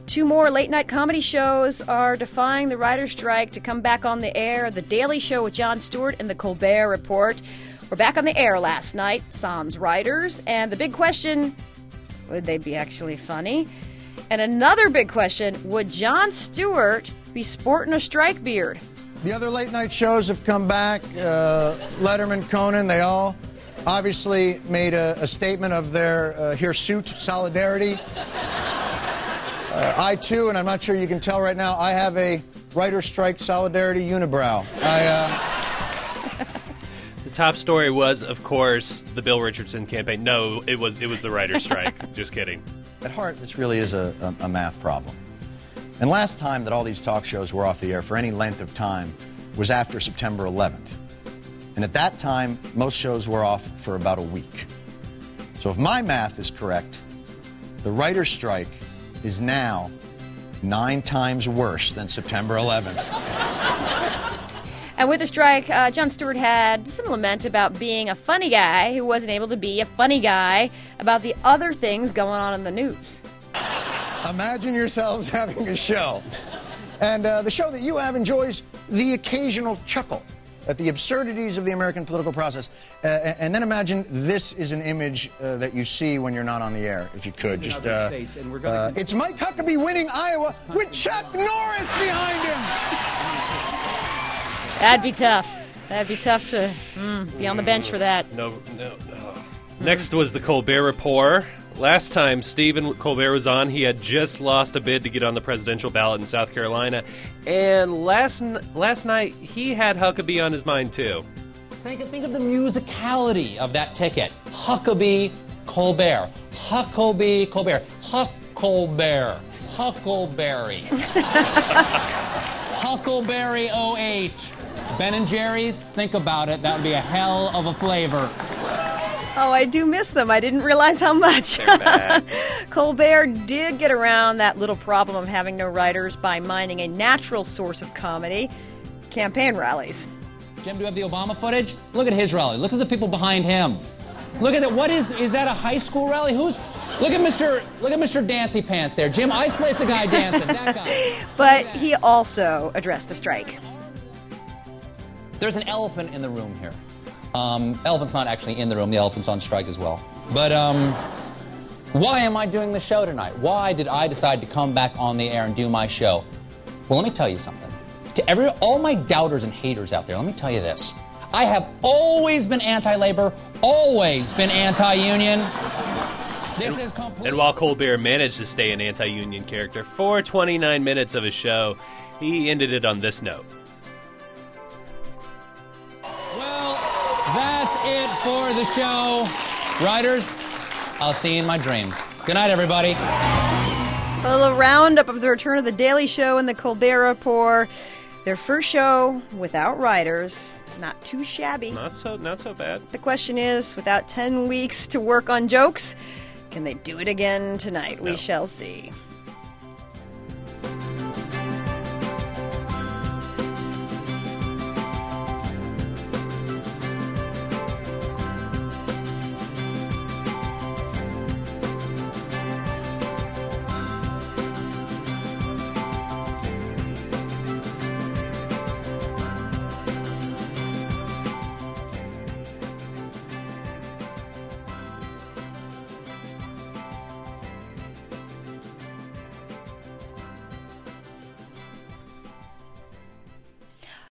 Two more late-night comedy shows are defying the writer's strike to come back on the air. The Daily Show with Jon Stewart and The Colbert Report were back on the air last night, sans writers. And the big question, would they be actually funny? And another big question, would Jon Stewart be sporting a strike beard? The other late-night shows have come back. Letterman, Conan, they all obviously made a statement of their hirsute solidarity. I, too, and I'm not sure you can tell right now, I have a writer's strike solidarity unibrow. The top story was, of course, the Bill Richardson campaign. No, it was the writer's strike. Just kidding. At heart, this really is a math problem. And last time that all these talk shows were off the air for any length of time was after September 11th. And at that time, most shows were off for about a week. So if my math is correct, the writer's strike is now 9 times worse than September 11th. And with the strike, Jon Stewart had some lament about being a funny guy who wasn't able to be a funny guy about the other things going on in the news. Imagine yourselves having a show, and the show that you have enjoys the occasional chuckle at the absurdities of the American political process. And then imagine this is an image that you see when you're not on the air, if you could. Just, it's Mike Huckabee winning Iowa with Chuck Norris behind him. That'd be tough. That'd be tough to be on the bench for that. No. Next was the Colbert Report. Last time Stephen Colbert was on, he had just lost a bid to get on the presidential ballot in South Carolina. And last night, he had Huckabee on his mind, too. Think of the musicality of that ticket. Huckabee, Colbert. Huckabee, Colbert. Huckleberry. Huckleberry. Huckleberry 08. Ben & Jerry's, think about it. That would be a hell of a flavor. Oh, I do miss them. I didn't realize how much. They're bad. Colbert did get around that little problem of having no writers by mining a natural source of comedy, campaign rallies. Jim, do you have the Obama footage? Look at his rally. Look at the people behind him. Look at that. What is that a high school rally? Look at Mr. Dancy Pants there. Jim, isolate the guy dancing. That guy. But he also addressed the strike. There's an elephant in the room here. Elephant's not actually in the room. The elephant's on strike as well. But why am I doing the show tonight? Why did I decide to come back on the air and do my show? Well, let me tell you something. To all my doubters and haters out there, let me tell you this. I have always been anti-labor, always been anti-union. This is complete. And while Colbert managed to stay an anti-union character for 29 minutes of his show, he ended it on this note. That's it for the show. Writers, I'll see you in my dreams. Good night, everybody. A little roundup of the return of The Daily Show and The Colbert Report. Their first show without writers. Not too shabby. Not so bad. The question is, without 10 weeks to work on jokes, can they do it again tonight? No. We shall see.